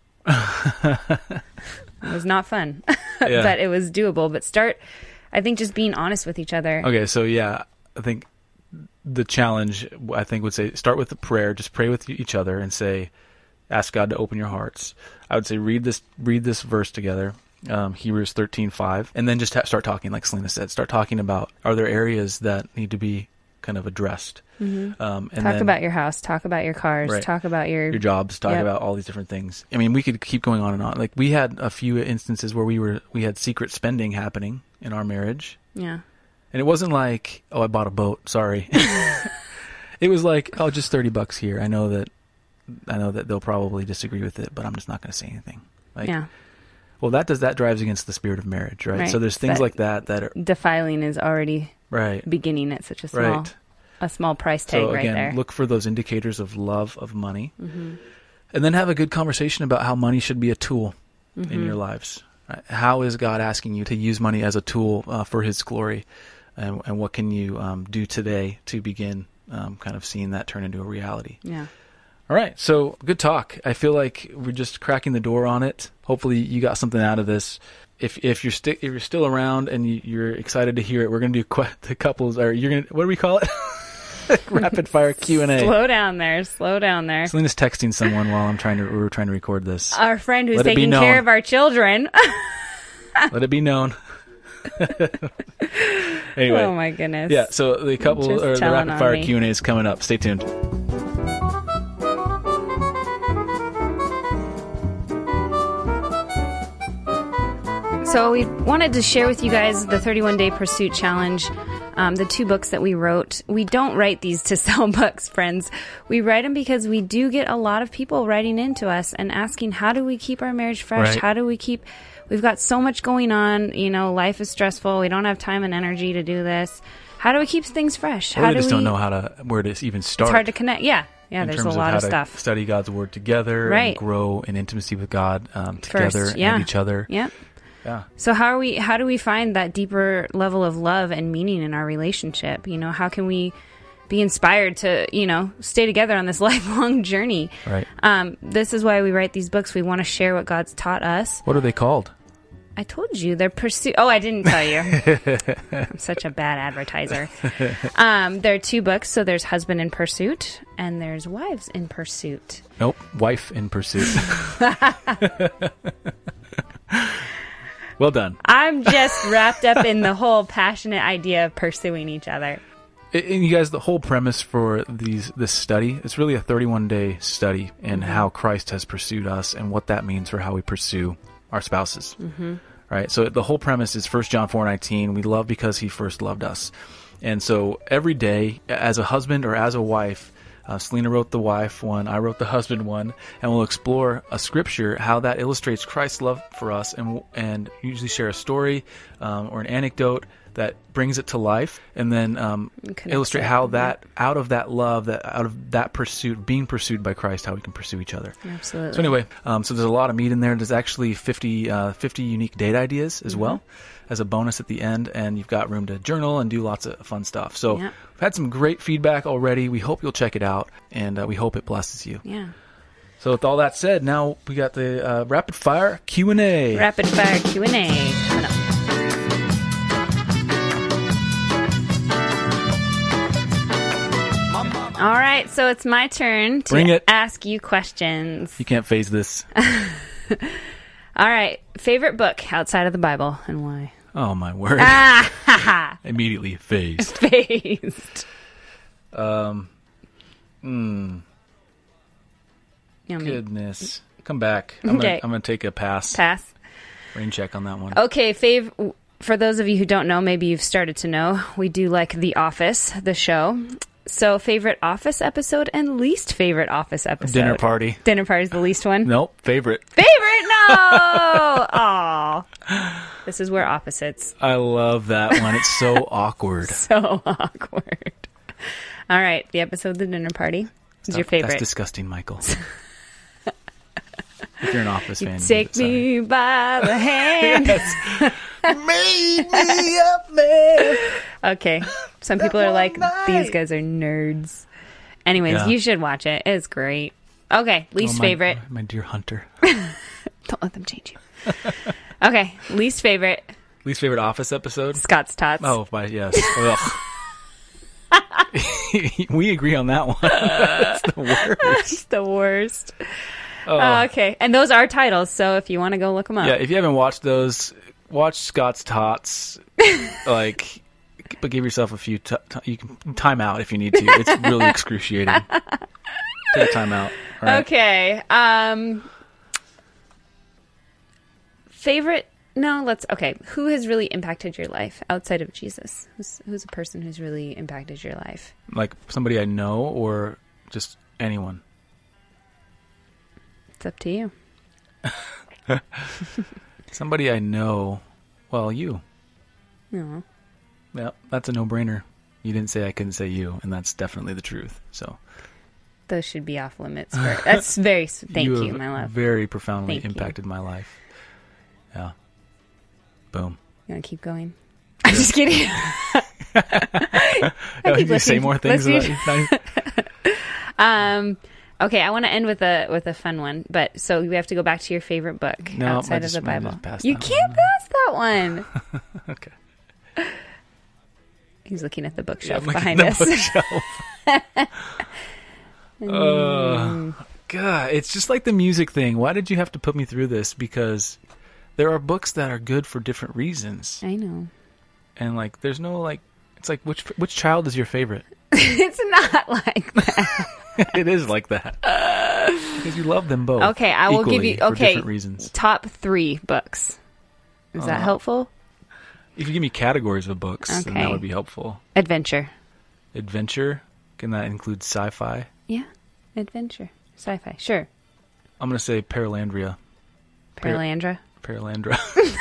It was not fun, Yeah. but it was doable. But start, I think, just being honest with each other. Okay, so yeah, I think the challenge, I think, would say start with the prayer. Just pray with each other and say, ask God to open your hearts. I would say read this read this verse together, um, Hebrews thirteen five, and then just ha- start talking, like Selena said. Start talking about, are there areas that need to be kind of addressed? Mm-hmm. Um, and Talk then about your house. Talk about your cars. Right. Talk about your, your jobs. Talk Yep. about all these different things. I mean, we could keep going on and on. Like, we had a few instances where we were we had secret spending happening in our marriage. yeah. And it wasn't like, oh, I bought a boat. Sorry. It was like, oh, just thirty bucks here. I know that, I know that they'll probably disagree with it, but I'm just not going to say anything. Like, Yeah. well, that does that drives against the spirit of marriage, right? Right. So there's things That- like that that are Defiling is already right, beginning at such a small, right. a small price tag So right again, there. look for those indicators of love of money, Mm-hmm. and then have a good conversation about how money should be a tool Mm-hmm. in your lives. Right? How is God asking you to use money as a tool uh, for His glory, and, and what can you um, do today to begin um, kind of seeing that turn into a reality? Yeah. All right, so good talk. I feel like we're just cracking the door on it. Hopefully, you got something out of this. If if you're sti- if you're still around and you, you're excited to hear it, we're gonna do qu- the couples, or you're gonna, what do we call it? Rapid fire Q and A. Slow down there. Slow down there. Selena's texting someone while I'm trying to we're trying to record this. Our friend who's Let it be taking care known. of our children. Let it be known. Anyway, Oh my goodness. yeah. So the couple Just or the telling rapid on fire me. Q and A is coming up. Stay tuned. So we wanted to share with you guys the thirty-one day Pursuit Challenge, um, the two books that we wrote. We don't write these to sell books, friends. We write them because we do get a lot of people writing into us and asking, how do we keep our marriage fresh? Right. How do we keep... We've got so much going on. You know, life is stressful. We don't have time and energy to do this. How do we keep things fresh? Or How they do just we... don't know how to where to even start. It's hard to connect. Yeah. Yeah, in there's a terms lot of, how of to stuff. study God's word together, Right. and grow in intimacy with God um, together First, yeah. and each other. Yeah. Yeah. So how are we how do we find that deeper level of love and meaning in our relationship? You know, how can we be inspired to, you know, stay together on this lifelong journey? Right. Um, this is why we write these books. We want to share what God's taught us. What are they called? I told you they're pursuit. Oh, I didn't tell you. I'm such a bad advertiser. Um, there are two books. So there's Husband in Pursuit and there's Wives in Pursuit. Nope. Wife in Pursuit. Well done. I'm just wrapped up in the whole passionate idea of pursuing each other. And you guys, the whole premise for these this study, it's really a thirty-one day study in Mm-hmm. how Christ has pursued us and what that means for how we pursue our spouses. Mm-hmm. Right? So the whole premise is First John four nineteen. We love because he first loved us. And so every day, as a husband or as a wife, uh, Selena wrote the wife one, I wrote the husband one, and we'll explore a scripture, how that illustrates Christ's love for us, and and usually share a story um, or an anecdote that brings it to life, and then um, Connects illustrate it, how yeah. that out of that love, that out of that pursuit, being pursued by Christ, how we can pursue each other. Absolutely. So anyway, um, so there's a lot of meat in there. There's actually fifty, uh, fifty unique date ideas as mm-hmm. well as a bonus at the end, and you've got room to journal and do lots of fun stuff. So yeah. we've had some great feedback already. We hope you'll check it out, and uh, we hope it blesses you. Yeah. So with all that said, now we got the uh, rapid fire Q and A. Rapid fire Q and A coming up. All right, so it's my turn to Bring it. ask you questions. You can't phase this. All right, favorite book outside of the Bible and why? Oh, my word. Ah, Immediately phased. phased. Um, mm, You know, goodness. Come back. I'm Okay. going to take a pass. pass. Rain check on that one. Okay, fav- for those of you who don't know, maybe you've started to know, we do like The Office, the show. So favorite Office episode and least favorite Office episode. Dinner Party. Dinner Party is the least one? Nope. Favorite. Favorite? No! Aw. This is where opposites. I love that one. It's so awkward. So awkward. All right, the episode The Dinner Party is Stop. your favorite. That's disgusting, Michael. If you're an Office You fan. take me by the hand. Made me up, man. Okay. Some people are like, these guys are nerds. Anyways, Yeah. you should watch it. It's great. Okay, least Oh, my, favorite. My dear Hunter. Don't let them change you. Okay, least favorite. Least favorite Office episode? Scott's Tots. Oh, my, yes. We agree on that one. That's the worst. It's the worst. Oh. Uh, okay, and those are titles, so if you want to go look them up. Yeah, if you haven't watched those, watch Scott's Tots. Like, but give yourself a few. T- t- you can time out if you need to. It's really excruciating. Take a time out. All right. Okay. Um, favorite? No, let's. Okay, who has really impacted your life outside of Jesus? Who's who's a person who's really impacted your life? Like somebody I know, or just anyone. It's up to you. Somebody I know. Well, you. No. Yeah, that's a no-brainer. You didn't say I couldn't say you, and that's definitely the truth. So Those should be off limits. For, that's very. Thank you, have my love. Very profoundly Thank you. impacted my life. Yeah. Boom. You want to keep going? I'm just kidding. I Oh, keep you say listening- more things listening- about you? Um. Okay, I want to end with a with a fun one, but so we have to go back to your favorite book No, I outside just- of the I Bible. just passed You that can't one. pass that one. Okay. He's looking at the Yeah, bookshelf I'm looking behind at us. the bookshelf. Uh, God, it's just like the music thing. Why did you have to put me through this? Because there are books that are good for different reasons, I know. and like, there's no like. It's like which which child is your favorite? It's not like that. It is like that because you love them both. Okay, I will give equally you. for Okay, different reasons. top three books. Is that Uh, helpful? If you give me categories of books, then that Okay. would be helpful. Adventure. Adventure, can that include sci-fi? Yeah, adventure, sci-fi. Sure. I'm gonna say Paralandria. Par- Paralandra. Paralandra.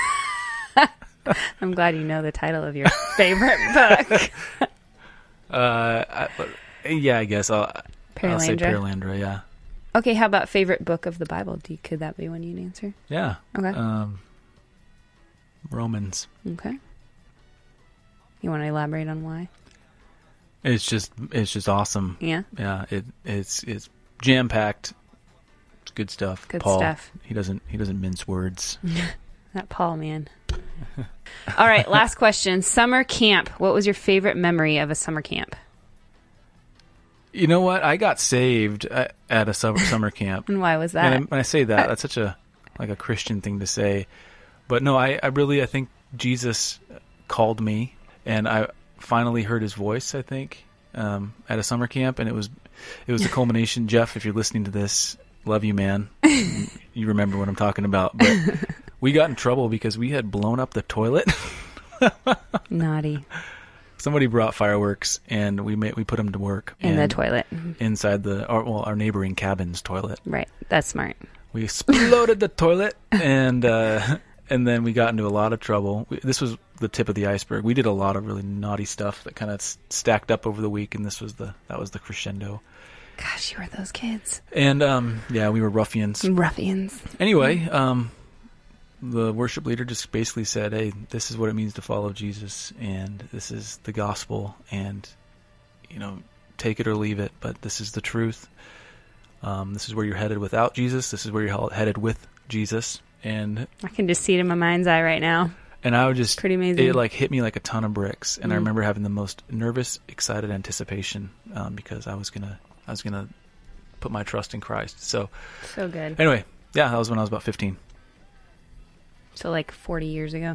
I'm glad you know the title of your favorite book. uh, I, yeah, I guess I'll. I'll say Paralandra. Paralandra. Yeah. Okay, how about favorite book of the Bible? Do you, could that be one you'd answer? Yeah. Okay. Um, Romans. Okay. You want to elaborate on why? It's just it's just awesome. Yeah. Yeah. It it's it's jam packed. It's good stuff. Good Paul, stuff. He doesn't he doesn't mince words. That Paul man. All right, last question. Summer camp. What was your favorite memory of a summer camp? You know what? I got saved at, at a summer summer camp. And why was that? And I, when I say that, that's such a like a Christian thing to say. But no, I, I really I think Jesus called me, and I finally heard his voice. I think um, at a summer camp, and it was it was the culmination. Jeff, if you're listening to this, love you, man. You remember what I'm talking about. But we got in trouble because we had blown up the toilet. Naughty. Somebody brought fireworks, and we made we put them to work In the and toilet. inside the our, well our neighboring cabin's toilet. Right. That's smart. We exploded the toilet, and uh, and then we got into a lot of trouble. We, this was the tip of the iceberg. We did a lot of really naughty stuff that kind of s- stacked up over the week, and this was the that was the crescendo. Gosh, you were those kids. And um, yeah, we were ruffians. Ruffians. Anyway, um, the worship leader just basically said, "Hey, this is what it means to follow Jesus, and this is the gospel, and you know, take it or leave it, but this is the truth. Um, this is where you're headed without Jesus. This is where you're headed with Jesus." And I can just see it in my mind's eye right now. And I would just, pretty amazing. It like hit me like a ton of bricks. And mm. I remember having the most nervous, excited anticipation um, because I was gonna, I was gonna put my trust in Christ. So, so good. Anyway, yeah, that was when I was about fifteen. So like forty years ago.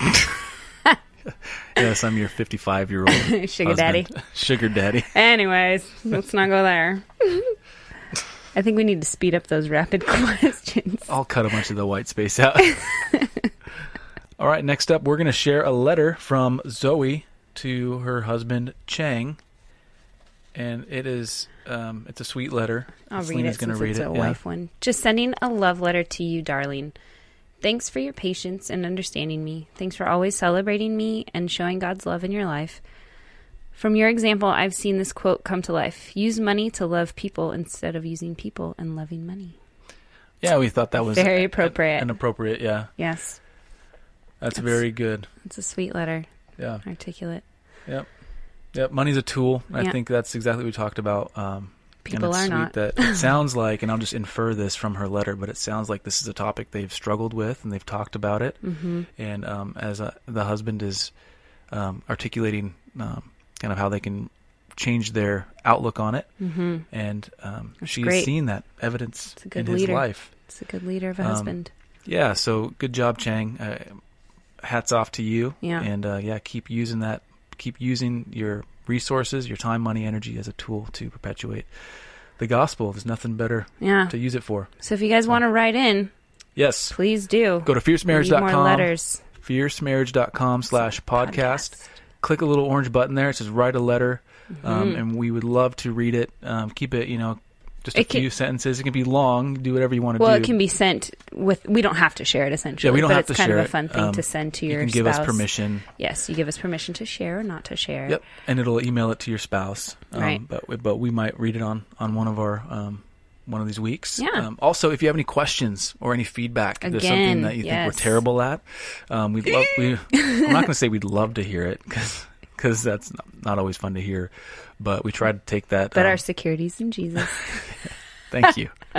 Yes, I'm your fifty-five-year-old sugar husband. daddy. Sugar daddy. Anyways, let's not go there. I think we need to speed up those rapid questions. I'll cut a bunch of the white space out. All right, next up, we're going to share a letter from Zoe to her husband, Chang. And it is, um, it's a sweet letter. I'll read Selena's it gonna since read it's it. a Yeah. wife one. Just sending a love letter to you, darling. Thanks for your patience and understanding me. Thanks for always celebrating me and showing God's love in your life. From your example, I've seen this quote come to life. Use money to love people instead of using people and loving money. Yeah, we thought that was very a- appropriate. An appropriate, yeah. Yes. That's, That's- very good. It's a sweet letter. Yeah. Articulate. Yep. Yep. Money's a tool. I Yeah. think that's exactly what we talked about. Um, People and it's are sweet not. That it sounds like, and I'll just infer this from her letter, but it sounds like this is a topic they've struggled with and they've talked about it. Mm-hmm. And um, as a, the husband is um, articulating um, kind of how they can change their outlook on it, Mm-hmm. and um, That's she's great. seen that evidence It's a good in his leader. life. It's a good leader of a Um, husband. Yeah, so good job, Chang. Uh, hats off to you. Yeah. And uh, yeah, keep using that. Keep using your resources, your time, money, energy as a tool to perpetuate the gospel. There's nothing better Yeah. to use it for. So if you guys want to write in, Yes. please do. Go to fierce marriage dot Need com. more letters. fierce marriage dot com slash podcast. Click a little orange button there. It says write a letter. Um, Mhm. and we would love to read it. Um, keep it, you know, just a It can- few sentences. It can be long. Do whatever you want to Well, do. it can be sent with. We don't have to share it essentially. Yeah, we don't but have it's to kind share of a it. fun thing Um, to send to you your can give spouse. us permission. Yes, you give us permission to share or not to share. Yep, and it'll email it to your spouse. Um, Right. But we- but we might read it on, on one of our um, one of these weeks. Yeah. Um, also, if you have any questions or any feedback, if there's something Again, that you think yes. we're terrible at, um, we'd love. We I'm not going to say we'd love to hear it because that's not, not always fun to hear. But we try to take that. But um, our security's in Jesus. Thank you. uh,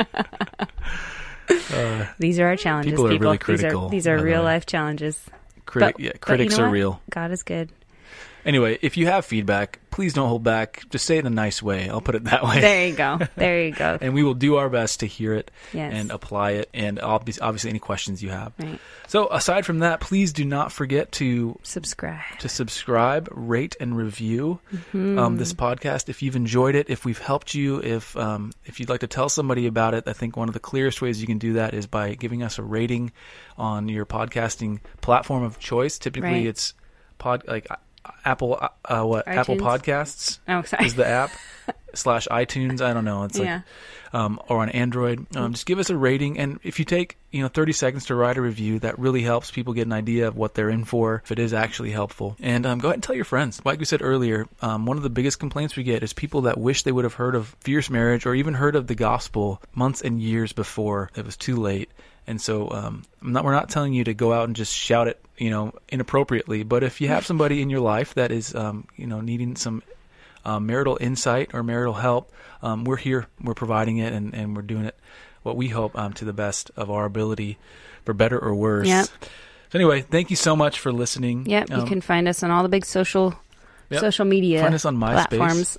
These are our challenges, People people. are really These critical, are these are by the real way. life challenges. criti- But- yeah, but critics you know are what? real. God is good. Anyway, if you have feedback, please don't hold back. Just say it in a nice way. I'll put it that way. There you go. There you go. And we will do our best to hear it Yes. and apply it, and obvi- obviously any questions you have. Right. So aside from that, please do not forget to Subscribe. to subscribe, rate, and review Mm-hmm. um, this podcast. If you've enjoyed it, if we've helped you, if um, if you'd like to tell somebody about it, I think one of the clearest ways you can do that is by giving us a rating on your podcasting platform of choice. Typically, Right. it's pod like uh, Apple uh, uh, what Apple iTunes? Podcasts Oh, sorry. is the app slash iTunes. I don't know. It's like Yeah. um, or on Android. Um, just give us a rating, and if you take you know thirty seconds to write a review, that really helps people get an idea of what they're in for, if it is actually helpful. And um, go ahead and tell your friends. Like we said earlier, um, one of the biggest complaints we get is people that wish they would have heard of Fierce Marriage or even heard of the gospel months and years before it was too late. And so um, I'm not, we're not telling you to go out and just shout it, you know, inappropriately. But if you have somebody in your life that is, um, you know, needing some um, marital insight or marital help, um, we're here. We're providing it, and, and we're doing it what we hope um, to the best of our ability, for better or worse. Yep. So anyway, thank you so much for listening. Yep. Um, You can find us on all the big social Yep. social media Find us on MySpace. platforms.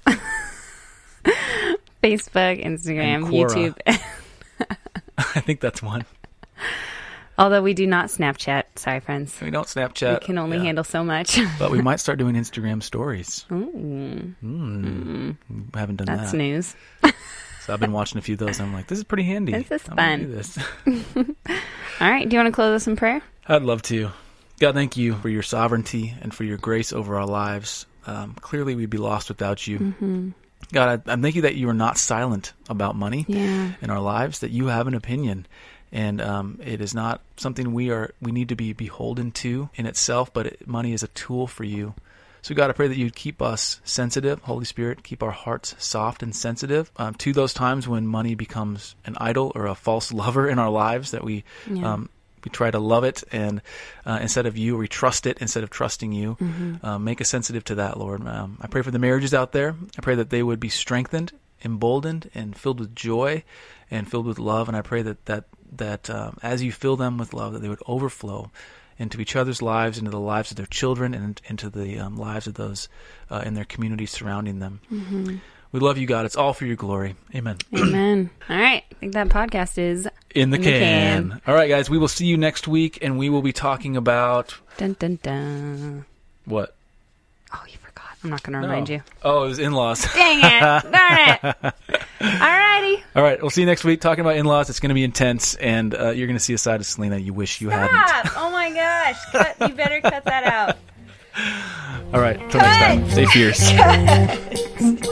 Facebook, Instagram, And Quora. YouTube. I think that's one. Although we do not Snapchat. Sorry, friends. We don't Snapchat. We can only yeah. handle so much. But we might start doing Instagram stories. Ooh, Mm. We haven't done that's that. news. So I've been watching a few of those, and I'm like, this is pretty handy. This is I'm gonna fun. do this. All right. Do you want to close us in prayer? I'd love to. God, thank you for your sovereignty and for your grace over our lives. Um, clearly, we'd be lost without you. Mm-hmm. God, I, I thank you that you are not silent about money Yeah. in our lives, that you have an opinion. And um, it is not something we are we need to be beholden to in itself, but it, money is a tool for you. So God, I pray that you'd keep us sensitive, Holy Spirit, keep our hearts soft and sensitive um, to those times when money becomes an idol or a false lover in our lives, that we Yeah. um, we try to love it and uh, instead of you, we trust it instead of trusting you. Mm-hmm. Um, make us sensitive to that, Lord. Um, I pray for the marriages out there. I pray that they would be strengthened, emboldened, and filled with joy and filled with love. And I pray that that that um, as you fill them with love, that they would overflow into each other's lives, into the lives of their children, and into the um, lives of those uh, in their communities surrounding them. Mm-hmm. We love you, God. It's all for your glory. Amen. Amen. All right. I think that podcast is In the, In the can. can. All right, guys. We will see you next week, and we will be talking about dun dun dun. what? Oh, you forgot. I'm not going to remind No. you. Oh, it was in-laws. Dang it. Darn it. Alrighty. All right. We'll see you next week talking about in-laws. It's going to be intense, and uh, you're going to see a side of Selena you wish you hadn't. Stop. Oh my gosh. Cut. You better cut that out. All right. Until next time. Stay fierce.